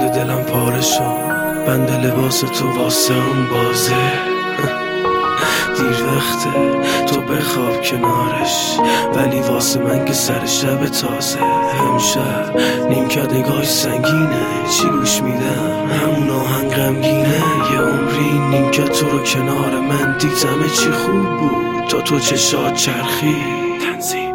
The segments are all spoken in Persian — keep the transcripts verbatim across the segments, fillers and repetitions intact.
دلم پاره شد، بند لباس تو واسه اون بازه. دیر وقته تو بخواب کنارش، ولی واسه من که سر شب تازه. امشب نیمکت نگاهش سنگینه، چی گوش میدم همون آهنگ غمگینه. یه عمری نیمکت تو رو کنار من دیدمه، چی خوب بود تا تو چشات چرخی. تنظیم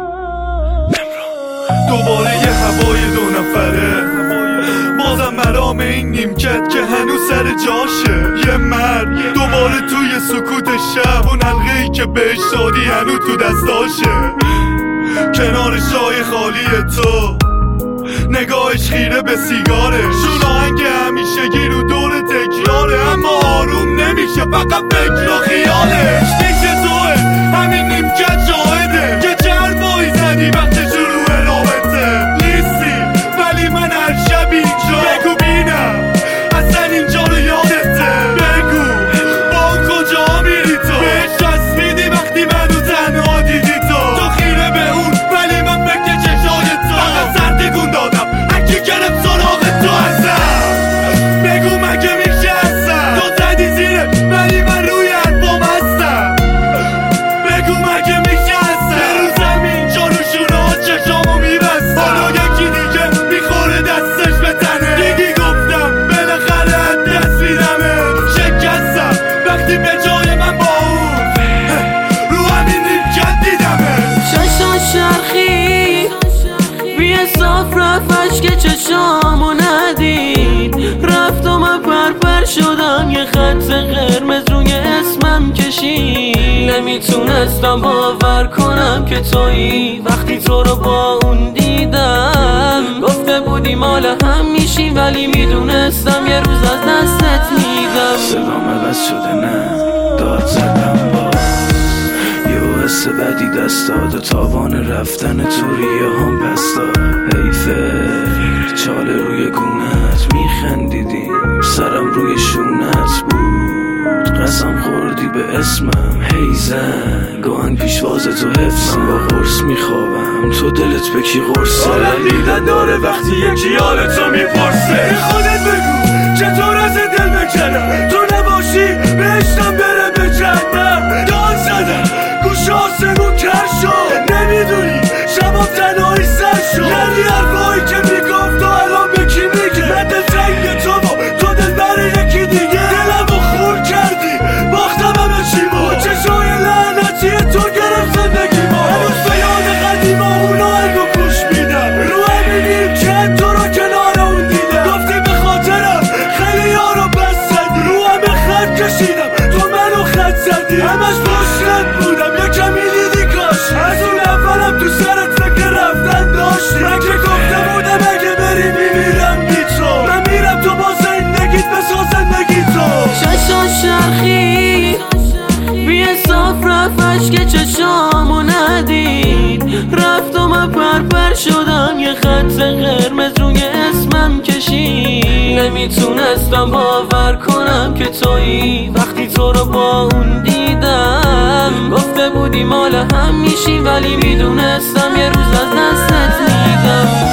دوباره یه هوای دو نفره، بازم مرام این نیمکت که هنوز سر جاشه. یه مرد دوباره توی سکوت شب، اون حلقه‌ای که بهش شادی هنوز تو دستاشه. کنار شای خالی تو نگاهش خیره به سیگارش، اون آهنگ همیشگی رو دور تکراره، اما آروم نمیشه فقط فکر و خیالش. پیش توه همین نیمکت شاهده که چه حرفایی زدی وقت شروع رابطه. نیستی ولی من هر شب اینجا، بگو بینم اصلا اینجا رو یادته. بگو با اون کجا میری تو، بهش رسیدی وقتی منو تنها دیدی تو. تو خیره به اون ولی من فکر چشای تو، فقط سرتکون دادم هرکی گرفت سراغ تو. ازم بگو مگه میشه اصلا، تو زدی زیره ولی من روی حرفام هستم. بگو مگه میشه اصلا، رو زمین جا رو شونه ها چشامو میبستم، حالا یکی دیگه میخوره دستش به تنه. دیدی گفتم بالاخره از دست میدمه، شکستم وقتی به جای من با اون رو همین نیمکت دیدمه. چشم شرخی بی صاف رفتش که چشامو ندید، رفت و من پرپر شدم، یه خط قرمز روی اسمم کشید. نمیتونستم باور کنم که تویی وقتی تو رو با اون دیدم. گفته بودی مال هم میشی ولی میدونستم یه روز از دستت میدم. صدام عوض شده نه داد زدم باز، یه حس بدی دست داد، تاوان رفتن تو ریه هم پس داد. حیفه چاله روی گونت میخندیدیم، سرم روی شونت بود، قسم خوردی به اسمم. هیزن گوهن پیشواز تو حفظم، با قرص میخوابم تو دلت به کی قرصه. حالم دیدن داره وقتی یکی حال تو میپرسه. خودت بگو چطور از دل بکنم، تو نباشی بهشتم بره به جهنم. داد زدم گوشه آسمون کر شد، نمیدونی شبم تنهایی سر شد. یعنی حرفایی که میگفت تو الان به کی میگه، من دل تنگ تو با تو دل بره یکی دیگه. دلم رو خور کردی باختم همه چی بود، چشای لعنتی تو گرفت زندگی ما. هنوز به یاد قدیما اون آهنگو گوش میدم، رو همینیم که تو رو کنار اون دیدم. گفتی به خاطرم خیلی یارو بس زدی، رو همه خط کشیدم تو منو خط زدی. همش پشتت بودم یکم میدیدی کاش، از اون اولم تو سرت فکر رفتن داشتی. من که گفته بودم اگه بری میمیرم بی تو، من میرم تو با زندگیت بساز زندگی تو. چشم شرخی بی صاف رفتش که چشامو ندید، رفت و من پرپر شدم، یه خط قرمز روی اسمم کشید. نمیتونستم باور کنم که تویی وقتی تو رو با اون دیدم. گفته بودی مال هم میشی ولی میدونستم یه روز از دستت میدم.